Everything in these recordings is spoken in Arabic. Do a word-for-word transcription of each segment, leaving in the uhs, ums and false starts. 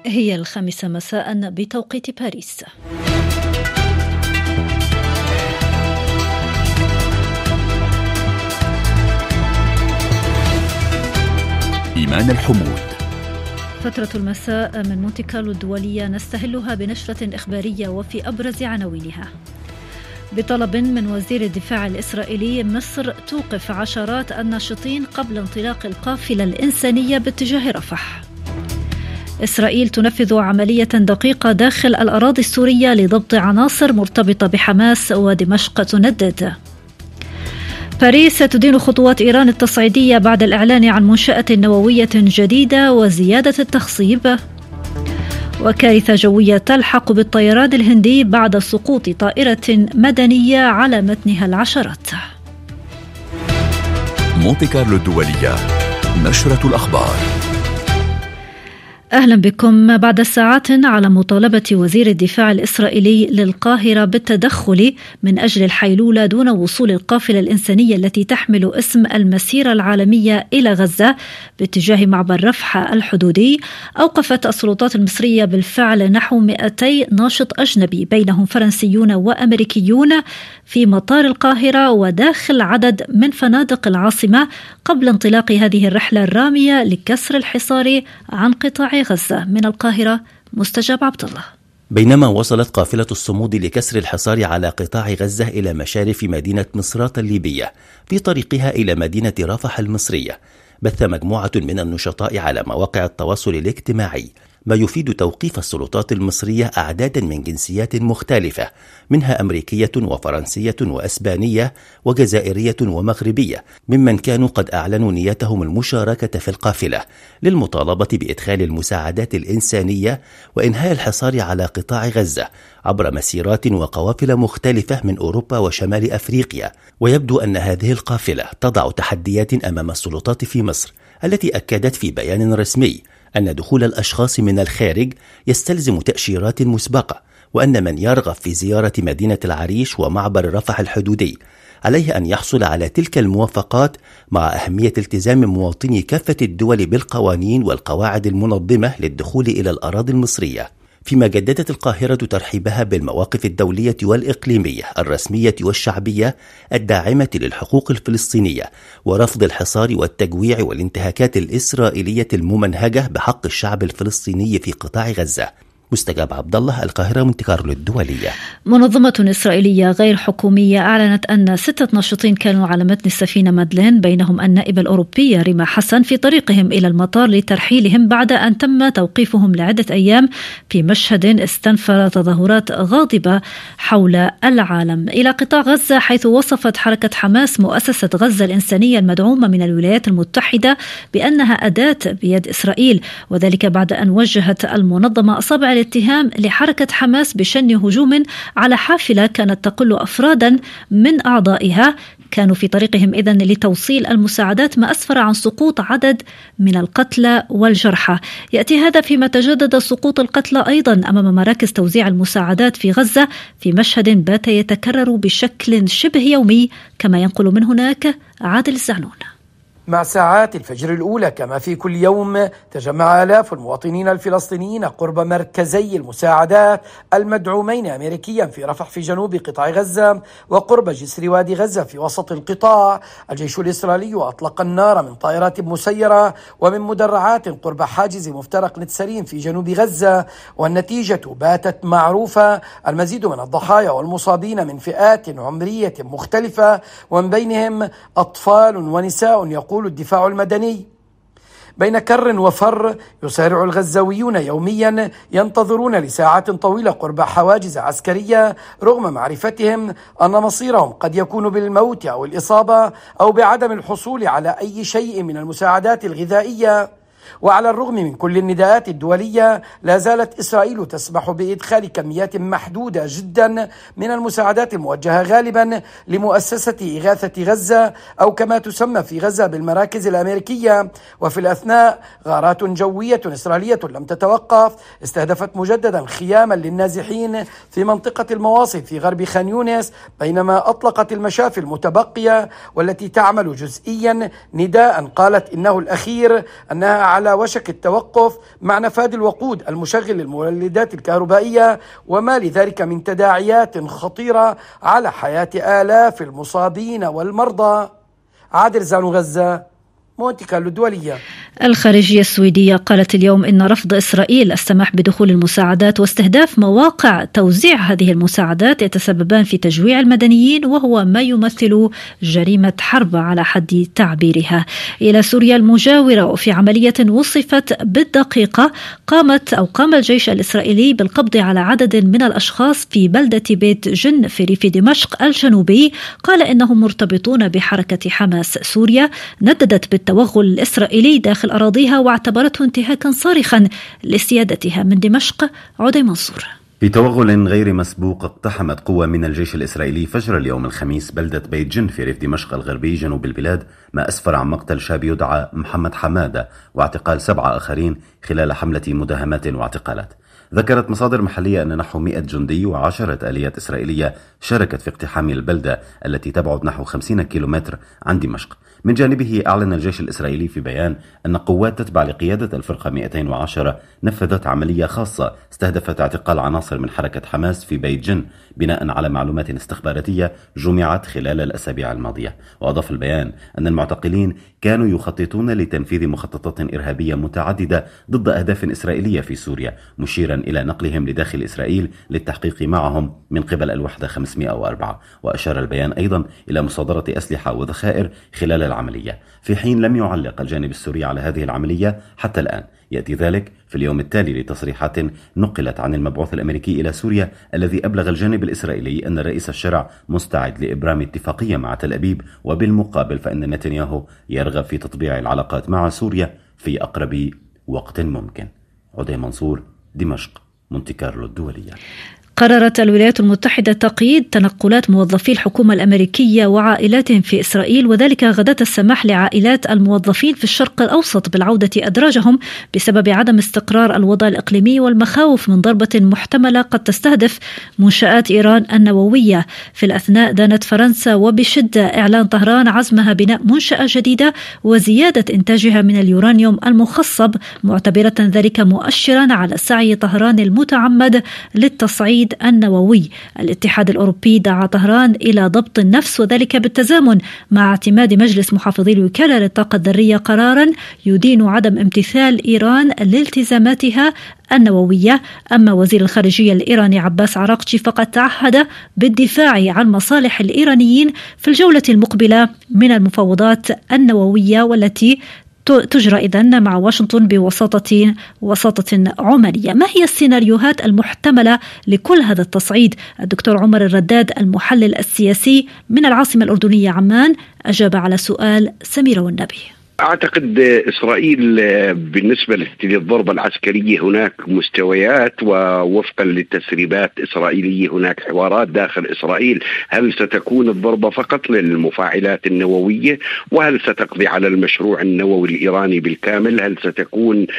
هي الخامسة مساء بتوقيت باريس. إيمان الحمود. فترة المساء من مونتي كارلو الدولية نستهلها بنشرة إخبارية وفي أبرز عناوينها. بطلب من وزير الدفاع الإسرائيلي، مصر توقف عشرات الناشطين قبل انطلاق القافلة الإنسانية باتجاه رفح. إسرائيل تنفذ عملية دقيقة داخل الأراضي السورية لضبط عناصر مرتبطة بحماس، ودمشق تندد. باريس تدين خطوات إيران التصعيدية بعد الإعلان عن منشأة نووية جديدة وزيادة التخصيب. وكارثة جوية تلحق بالطيران الهندي بعد سقوط طائرة مدنية على متنها العشرات. مونتي كارلو الدولية، نشرة الأخبار. أهلا بكم. بعد ساعات على مطالبة وزير الدفاع الإسرائيلي للقاهرة بالتدخل من أجل الحيلولة دون وصول القافلة الإنسانية التي تحمل اسم المسيرة العالمية إلى غزة باتجاه معبر رفح الحدودي، أوقفت السلطات المصرية بالفعل نحو مئتي ناشط أجنبي بينهم فرنسيون وأمريكيون في مطار القاهرة وداخل عدد من فنادق العاصمة قبل انطلاق هذه الرحلة الرامية لكسر الحصار عن قطاع غزة. من القاهرة مستجاب عبد الله. بينما وصلت قافلة الصمود لكسر الحصار على قطاع غزة إلى مشارف مدينة مصراتة الليبية في طريقها إلى مدينة رفح المصرية، بث مجموعة من النشطاء على مواقع التواصل الاجتماعي ما يفيد توقيف السلطات المصرية أعدادا من جنسيات مختلفة، منها أمريكية وفرنسية وأسبانية وجزائرية ومغربية، ممن كانوا قد أعلنوا نيتهم المشاركة في القافلة للمطالبة بإدخال المساعدات الإنسانية وإنهاء الحصار على قطاع غزة عبر مسيرات وقوافل مختلفة من أوروبا وشمال أفريقيا. ويبدو أن هذه القافلة تضع تحديات أمام السلطات في مصر، التي أكدت في بيان رسمي أن دخول الأشخاص من الخارج يستلزم تأشيرات مسبقة، وأن من يرغب في زيارة مدينة العريش ومعبر رفح الحدودي عليه أن يحصل على تلك الموافقات، مع أهمية التزام مواطني كافة الدول بالقوانين والقواعد المنظمة للدخول إلى الأراضي المصرية. فيما جددت القاهرة ترحيبها بالمواقف الدولية والإقليمية الرسمية والشعبية الداعمة للحقوق الفلسطينية ورفض الحصار والتجويع والانتهاكات الإسرائيلية الممنهجة بحق الشعب الفلسطيني في قطاع غزة. مستجاب عبد الله، القاهرة، مونتي كارلو الدولية. منظمة إسرائيلية غير حكومية أعلنت أن ستة ناشطين كانوا على متن السفينة مادلين، بينهم النائبة الأوروبية ريما حسن، في طريقهم إلى المطار لترحيلهم بعد أن تم توقيفهم لعدة أيام في مشهد استنفر تظاهرات غاضبة حول العالم. إلى قطاع غزة، حيث وصفت حركة حماس مؤسسة غزة الإنسانية المدعومة من الولايات المتحدة بأنها أداة بيد إسرائيل، وذلك بعد أن وجهت المنظمة أصابع الاتهام لحركة حماس بشن هجوم على حافلة كانت تقل أفرادا من أعضائها كانوا في طريقهم إذن لتوصيل المساعدات، ما أسفر عن سقوط عدد من القتلى والجرحى. يأتي هذا فيما تجدد سقوط القتلى أيضا أمام مراكز توزيع المساعدات في غزة، في مشهد بات يتكرر بشكل شبه يومي، كما ينقل من هناك عادل الزعنون. مع ساعات الفجر الأولى كما في كل يوم تجمع آلاف المواطنين الفلسطينيين قرب مركزي المساعدات المدعومين أمريكيا في رفح في جنوب قطاع غزة وقرب جسر وادي غزة في وسط القطاع. الجيش الإسرائيلي أطلق النار من طائرات مسيرة ومن مدرعات قرب حاجز مفترق نتسرين في جنوب غزة، والنتيجة باتت معروفة: المزيد من الضحايا والمصابين من فئات عمرية مختلفة، ومن بينهم أطفال ونساء، يقول الدفاع المدني. بين كر وفر يسارع الغزاويون يوميا، ينتظرون لساعات طويلة قرب حواجز عسكرية رغم معرفتهم أن مصيرهم قد يكون بالموت أو الإصابة أو بعدم الحصول على أي شيء من المساعدات الغذائية. وعلى الرغم من كل النداءات الدولية، لا زالت إسرائيل تسمح بإدخال كميات محدودة جدا من المساعدات الموجهة غالبا لمؤسسة إغاثة غزة، أو كما تسمى في غزة بالمراكز الأمريكية. وفي الأثناء، غارات جوية إسرائيلية لم تتوقف استهدفت مجددا خياما للنازحين في منطقة المواصي في غرب خان يونس، بينما أطلقت المشافي المتبقية والتي تعمل جزئيا نداء قالت إنه الأخير أنها على وشك التوقف مع نفاذ الوقود المشغل للمولدات الكهربائية، وما لذلك من تداعيات خطيرة على حياة آلاف المصابين والمرضى. عادل زانو، غزة، مونتي كارلو الدولية. الخارجية السويدية قالت اليوم إن رفض إسرائيل السماح بدخول المساعدات واستهداف مواقع توزيع هذه المساعدات يتسببان في تجويع المدنيين، وهو ما يمثل جريمة حرب على حد تعبيرها. إلى سوريا المجاورة، وفي عملية وصفت بالدقيقة قامت أو قام الجيش الإسرائيلي بالقبض على عدد من الأشخاص في بلدة بيت جن في ريف دمشق الجنوبي. قال إنهم مرتبطون بحركة حماس. سوريا نددت بالتوغل الإسرائيلي داخل أراضيها واعتبرته انتهاكا صارخا لسيادتها. من دمشق عدي منصور. في توغل غير مسبوق اقتحمت قوة من الجيش الإسرائيلي فجر اليوم الخميس بلدة بيت جن في ريف دمشق الغربي جنوب البلاد، ما أسفر عن مقتل شاب يدعى محمد حمادة واعتقال سبعة آخرين خلال حملة مداهمات واعتقالات. ذكرت مصادر محلية أن نحو مئة جندي وعشرة آليات إسرائيلية شاركت في اقتحام البلدة التي تبعد نحو خمسين كيلومتر عن دمشق. من جانبه أعلن الجيش الإسرائيلي في بيان أن قوات تتبع لقيادة الفرقة مئتين وعشرة نفذت عملية خاصة استهدفت اعتقال عناصر من حركة حماس في بيت جن بناء على معلومات استخباراتية جمعت خلال الأسابيع الماضية. وأضاف البيان أن المعتقلين كانوا يخططون لتنفيذ مخططات إرهابية متعددة ضد أهداف إسرائيلية في سوريا، مشيرا إلى نقلهم لداخل إسرائيل للتحقيق معهم من قبل الوحدة خمسمئة وأربعة. وأشار البيان أيضا إلى مصادرة أسلحة وذخائر خلال العملية، في حين لم يعلق الجانب السوري على هذه العملية حتى الآن. يأتي ذلك في اليوم التالي لتصريحات نقلت عن المبعوث الأمريكي إلى سوريا الذي أبلغ الجانب الإسرائيلي أن الرئيس الشرع مستعد لإبرام اتفاقية مع تل أبيب، وبالمقابل فإن نتنياهو يرغب في تطبيع العلاقات مع سوريا في أقرب وقت ممكن. عدي منصور، دمشق، مونتي كارلو الدولية. قررت الولايات المتحدة تقييد تنقلات موظفي الحكومة الأمريكية وعائلاتهم في إسرائيل، وذلك غداة السماح لعائلات الموظفين في الشرق الأوسط بالعودة أدراجهم بسبب عدم استقرار الوضع الإقليمي والمخاوف من ضربة محتملة قد تستهدف منشآت إيران النووية. في الأثناء دانت فرنسا وبشدة إعلان طهران عزمها بناء منشأة جديدة وزيادة إنتاجها من اليورانيوم المخصب، معتبرة ذلك مؤشرا على سعي طهران المتعمد للتصعيد النووي. الاتحاد الأوروبي دعا طهران إلى ضبط النفس، وذلك بالتزامن مع اعتماد مجلس محافظي الوكالة للطاقة الذرية قرارا يدين عدم امتثال إيران لالتزاماتها النووية. أما وزير الخارجية الإيراني عباس عراقجي فقد تعهد بالدفاع عن مصالح الإيرانيين في الجولة المقبلة من المفاوضات النووية، والتي تجرى إذن مع واشنطن بوساطة وساطة عمانية. ما هي السيناريوهات المحتملة لكل هذا التصعيد؟ الدكتور عمر الرداد المحلل السياسي من العاصمة الأردنية عمان أجاب على سؤال سميرة والنبي. أعتقد إسرائيل بالنسبة للضربة العسكرية هناك مستويات، ووفقا للتسريبات الإسرائيلية هناك حوارات داخل إسرائيل. هل ستكون الضربة فقط للمفاعلات النووية؟ وهل ستقضي على المشروع النووي الإيراني بالكامل؟ هل ستكون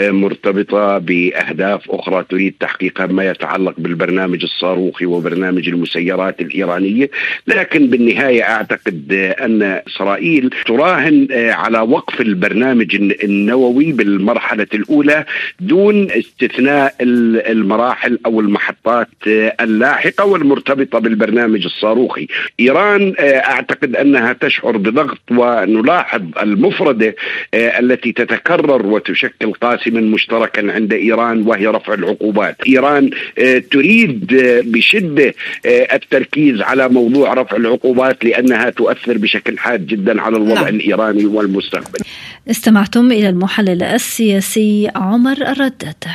مرتبطة بأهداف أخرى تريد تحقيقها ما يتعلق بالبرنامج الصاروخي وبرنامج المسيرات الإيرانية؟ لكن بالنهاية أعتقد أن إسرائيل تراهن على وقف البرنامج النووي بالمرحلة الأولى دون استثناء المراحل أو المحطات اللاحقة والمرتبطة بالبرنامج الصاروخي. إيران أعتقد أنها تشعر بضغط، ونلاحظ المفردة التي تتكرر وتشكل قاسما مشتركا عند إيران وهي رفع العقوبات. إيران تريد بشدة التركيز على موضوع رفع العقوبات لأنها تؤثر بشكل حاد جدا على الوضع لا. الإيراني والمستقبل. استمعتم إلى المحلل السياسي عمر الرداد.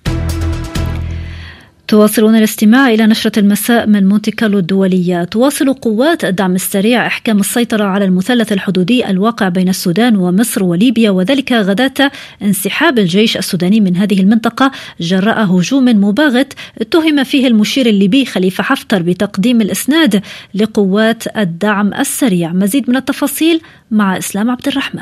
تواصلون الاستماع إلى نشرة المساء من مونتي كارلو الدولية. تواصل قوات الدعم السريع إحكام السيطرة على المثلث الحدودي الواقع بين السودان ومصر وليبيا، وذلك غداة انسحاب الجيش السوداني من هذه المنطقة جراء هجوم مباغت اتهم فيه المشير الليبي خليفة حفتر بتقديم الإسناد لقوات الدعم السريع. مزيد من التفاصيل مع إسلام عبد الرحمن.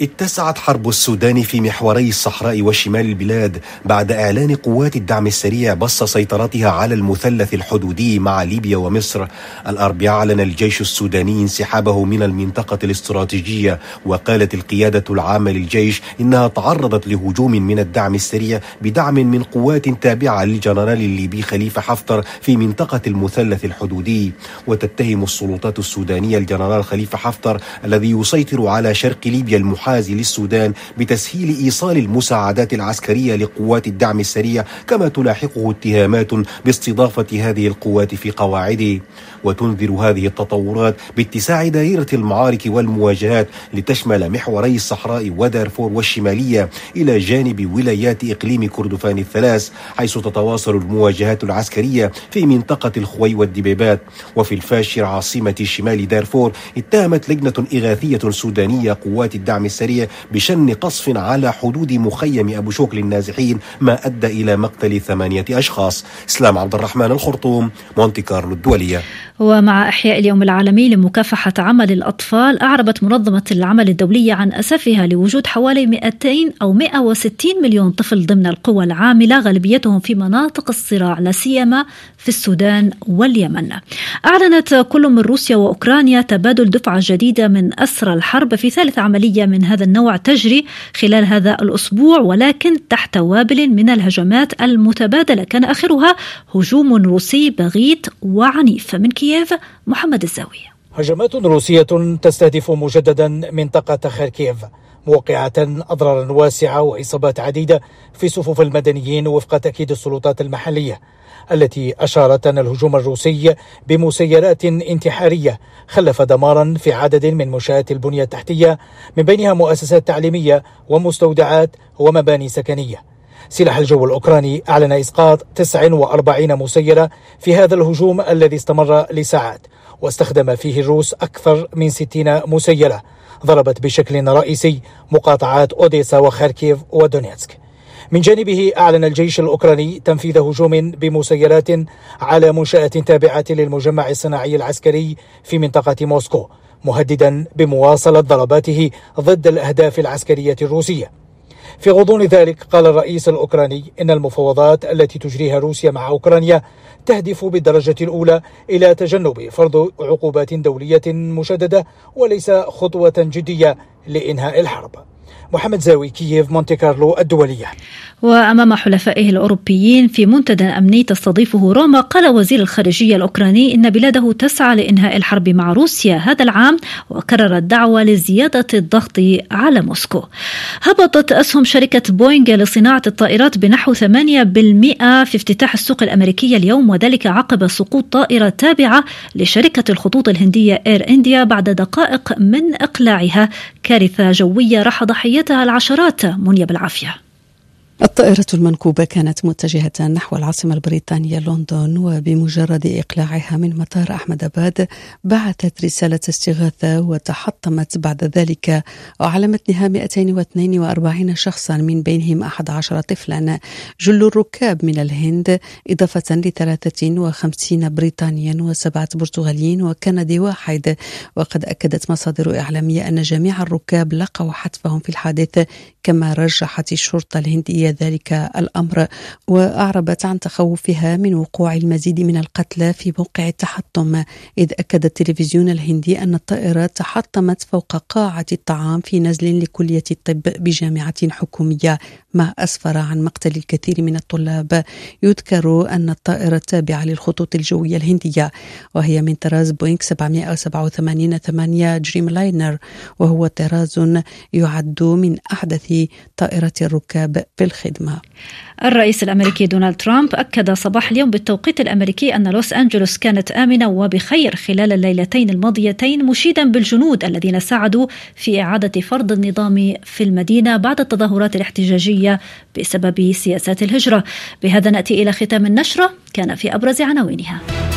اتسعت حرب السودان في محوري الصحراء وشمال البلاد بعد إعلان قوات الدعم السريع بسط سيطرتها على المثلث الحدودي مع ليبيا ومصر. الأربعاء أعلن الجيش السوداني انسحابه من المنطقة الاستراتيجية، وقالت القيادة العامة للجيش إنها تعرضت لهجوم من الدعم السريع بدعم من قوات تابعة للجنرال الليبي خليفة حفتر في منطقة المثلث الحدودي. وتتهم السلطات السودانية الجنرال خليفة حفتر الذي يسيطر على شرق ليبيا المحاذي للسودان بتسهيل إيصال المساعدات العسكرية لقوات الدعم السريع، كما تلاحقه اتهامات باستضافة هذه القوات في قواعده. وتنذر هذه التطورات باتساع دائرة المعارك والمواجهات لتشمل محوري الصحراء ودارفور والشمالية إلى جانب ولايات إقليم كردفان الثلاث، حيث تتواصل المواجهات العسكرية في منطقة الخوي والدبيبات. وفي الفاشر عاصمة شمال دارفور اتهمت لجنة إغاثية سودانية قوات الدعم السريع بشن قصف على حدود مخيم أبو شوك للنازحين، ما أدى إلى مقتل ثمانية أشخاص. اسلام عبد الرحمن، الخرطوم، مونتي كارلو الدولية. ومع إحياء اليوم العالمي لمكافحة عمل الأطفال، أعربت منظمة العمل الدولية عن أسفها لوجود حوالي مئتين أو مئة وستين مليون طفل ضمن القوى العاملة، غالبيتهم في مناطق الصراع لا سيما في السودان واليمن. أعلنت كل من روسيا وأوكرانيا تبادل دفعة جديدة من أسرى الحرب في ثالث عملية من هذا النوع تجري خلال هذا الأسبوع، ولكن تحت وابل من الهجمات المتبادلة، كان آخرها هجوم روسي بغيت وعنيف. من كييف محمد الزاوية. هجمات روسية تستهدف مجددا منطقة خاركيف، موقعة أضرارا واسعة وإصابات عديدة في صفوف المدنيين وفق تأكيد السلطات المحلية، التي أشارت أن الهجوم الروسي بمسيرات انتحارية خلف دمارا في عدد من منشآت البنية التحتية، من بينها مؤسسات تعليمية ومستودعات ومباني سكنية. سلاح الجو الأوكراني أعلن إسقاط تسعة وأربعين مسيرة في هذا الهجوم الذي استمر لساعات، واستخدم فيه الروس أكثر من ستين مسيرة ضربت بشكل رئيسي مقاطعات أوديسا وخاركيف ودونيتسك. من جانبه أعلن الجيش الأوكراني تنفيذ هجوم بمسيرات على منشآت تابعة للمجمع الصناعي العسكري في منطقة موسكو، مهددا بمواصلة ضرباته ضد الأهداف العسكرية الروسية. في غضون ذلك قال الرئيس الأوكراني إن المفاوضات التي تجريها روسيا مع أوكرانيا تهدف بالدرجة الأولى إلى تجنب فرض عقوبات دولية مشددة وليس خطوة جدية لإنهاء الحرب. محمد زاوي، كييف، مونتي كارلو الدولية. وأمام حلفائه الأوروبيين في منتدى أمني تستضيفه روما، قال وزير الخارجية الأوكراني إن بلاده تسعى لإنهاء الحرب مع روسيا هذا العام، وكرر الدعوة لزيادة الضغط على موسكو. هبطت أسهم شركة بوينغ لصناعة الطائرات بنحو ثمانية بالمئة في افتتاح السوق الأمريكية اليوم، وذلك عقب سقوط طائرة تابعة لشركة الخطوط الهندية إير إنديا بعد دقائق من إقلاعها. كارثة جوية راح ضحيتها العشرات. منيا بالعافية. الطائرة المنكوبة كانت متجهة نحو العاصمة البريطانية لندن، وبمجرد إقلاعها من مطار أحمد آباد بعثت رسالة استغاثة وتحطمت بعد ذلك، وعلمتها مئتين واثنين وأربعين شخصا من بينهم أحد عشر طفلا، جل الركاب من الهند، إضافة لثلاثة وخمسين بريطانيا وسبعة برتغاليين وكندي واحد. وقد أكدت مصادر إعلامية أن جميع الركاب لقوا حتفهم في الحادث، كما رجحت الشرطة الهندية ذلك الأمر، وأعربت عن تخوفها من وقوع المزيد من القتلى في موقع التحطم، إذ أكد التلفزيون الهندي أن الطائرة تحطمت فوق قاعة الطعام في نزل لكلية الطب بجامعة حكومية، ما أسفر عن مقتل الكثير من الطلاب. يذكر أن الطائرة التابعة للخطوط الجوية الهندية، وهي من طراز بوينغ سبعمئة وسبعة وثمانين ثمانية دريم لاينر، وهو طراز يعد من أحدث طائرات الركاب في الخدمة. الرئيس الأمريكي دونالد ترامب أكد صباح اليوم بالتوقيت الأمريكي أن لوس أنجلوس كانت آمنة وبخير خلال الليلتين الماضيتين، مشيدا بالجنود الذين ساعدوا في إعادة فرض النظام في المدينة بعد التظاهرات الاحتجاجية بسبب سياسات الهجرة. بهذا نأتي إلى ختام النشرة، كان في أبرز عناوينها: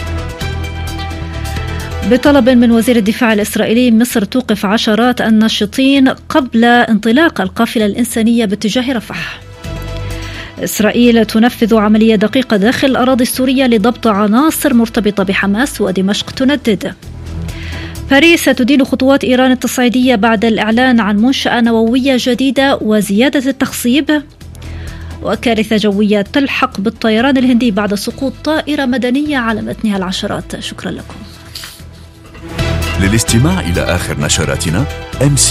بطلب من وزير الدفاع الإسرائيلي، مصر توقف عشرات الناشطين قبل انطلاق القافلة الإنسانية باتجاه رفح. إسرائيل تنفذ عملية دقيقة داخل الأراضي السورية لضبط عناصر مرتبطة بحماس، ودمشق تندد. باريس ستدين خطوات إيران التصعيدية بعد الإعلان عن منشأة نووية جديدة وزيادة التخصيب. وكارثة جوية تلحق بالطيران الهندي بعد سقوط طائرة مدنية على متنها العشرات. شكرا لكم. للاستماع إلى آخر نشراتنا أمس